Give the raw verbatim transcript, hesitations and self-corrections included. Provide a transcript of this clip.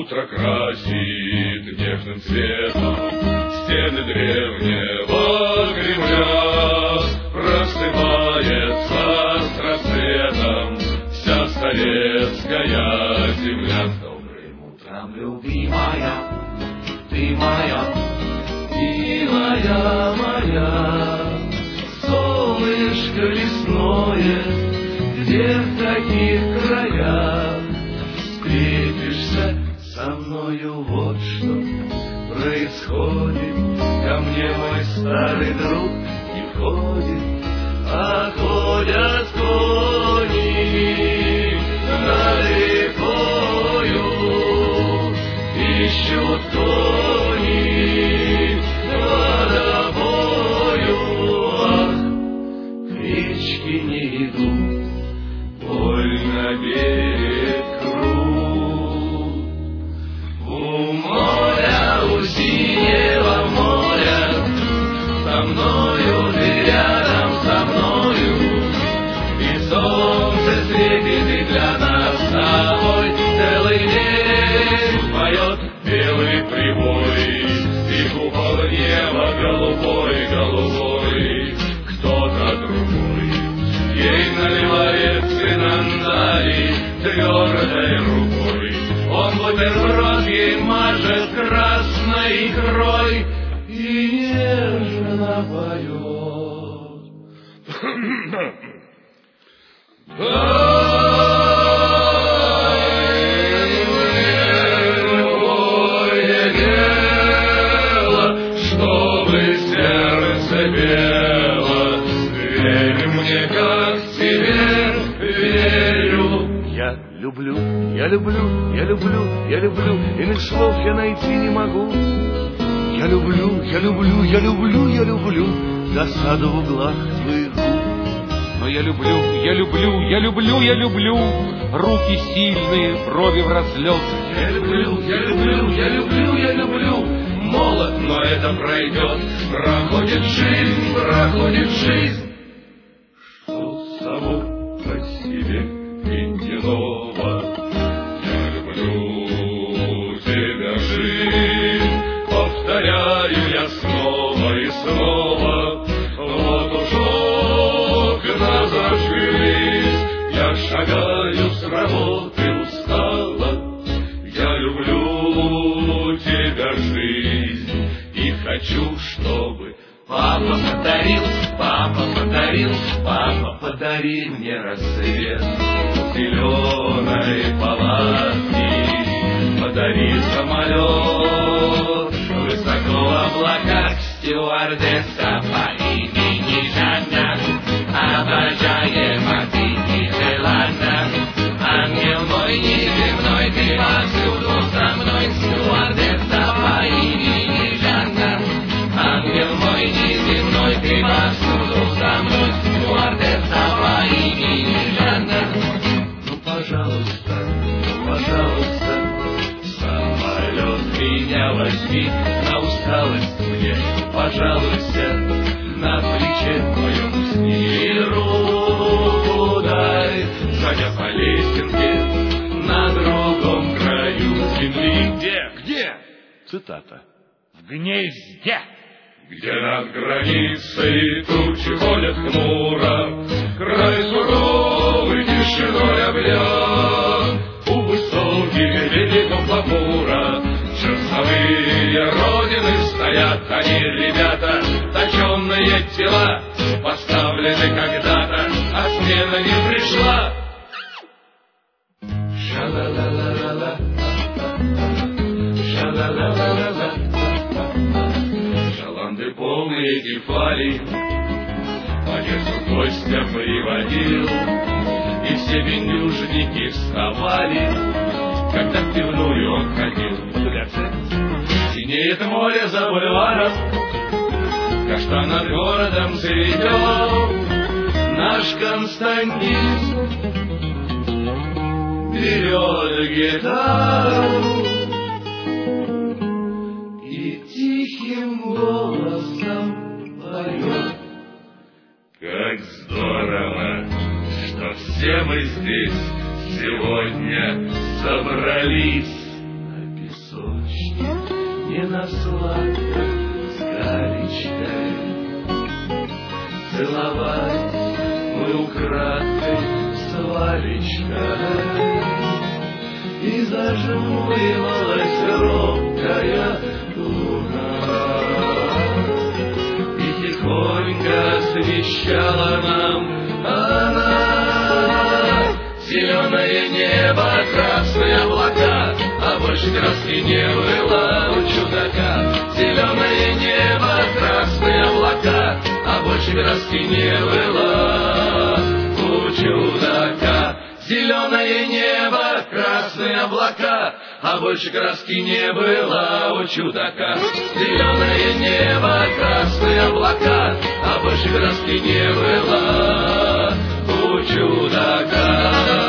утро красит нежным цветом стены древнего Кремля. Просыпается с рассветом вся советская земля. С добрым утром, любимая, ты моя, милая моя, солнышко лесное, где в таких краях встретишься со мною, вот что происходит. Ко мне мой старый друг не входит, а ходят кони над рекою, ищут кони водопою. Ах, к речке не иду, больно берег крут. У моря, у синего моря, со мною ты рядом со мною, и солнце светит, и для нас с тобой целый день поет белый прибой, и купол неба голубой, голубой. Кто-то другой ей наливает цинандали твердой рукой. Он бутерброд ей мажет красной икрой и нежно поет. Ой, дело, чтобы сердце пело, верь мне, как тебе верю. Я люблю, я люблю, я люблю, я люблю, иных слов я найти не могу. Я люблю, я люблю, я люблю, я люблю досаду в углах твоих губ. Но я люблю, я люблю, я люблю, я люблю руки сильные, брови в разлет. Я люблю, я люблю, я люблю, я люблю молод, но это пройдет. Проходит жизнь, проходит жизнь. Что само по себе иного. Я люблю тебя, жизнь, повторяю я снова и снова. Вот уж окна зажглись, я шагаю с работы устала. Я люблю тебя, жизнь, и хочу, чтобы папа подарил, папа подарил, папа подари мне рассвет зеленой палатки. Подари самолет высоко в облаках, стюардесса по имени Жанна, обожаема ты и желанна. Ангел мой неземной, ты повсюду со мной, стюардесса по имени Жанна. Ангел мой неземной, ты повсюду со мной, стюардесса по имени Жанна. Ну, пожалуйста, ну, пожалуйста, самолет меня возьми, на усталость мне пожалуйся, на плече твоем усни и руку дай, сходя по лесенке на другом краю земли. Где? Где? Цитата. В гнезде. Где над границей тучи ходят хмуро, край суровый тишиной объят. У высоких берегов Ламура часовые родины стоят. Они, ребята, точенные тела, поставлены когда-то, а смена не пришла. Ша-ла-ла-ла-ла-ла, ша-ла-ла-ла-ла-ла. Шаланды полные кефали, Одессу гостя приводил, и все бендюжники вставали, когда в пивную он ходил. Синеет море за бульваром, каштан над городом цветет. Наш Константин берет гитару и тихим голосом поет. Как здорово, что все мы здесь сегодня собрались. ночь, не на сладкой с галечкой. Целовать мы украдкой с Валечкой, и зажмурилась робкая луна, и тихонько освещала нам она. Зеленое небо, красные облака, а больше краски не было у чудака. Зеленое небо, красные облака, а больше краски не было у чудака. Зеленое небо, красные облака, а больше краски не было у чудака. Зеленое небо, красные облака, а больше краски не было у чудака.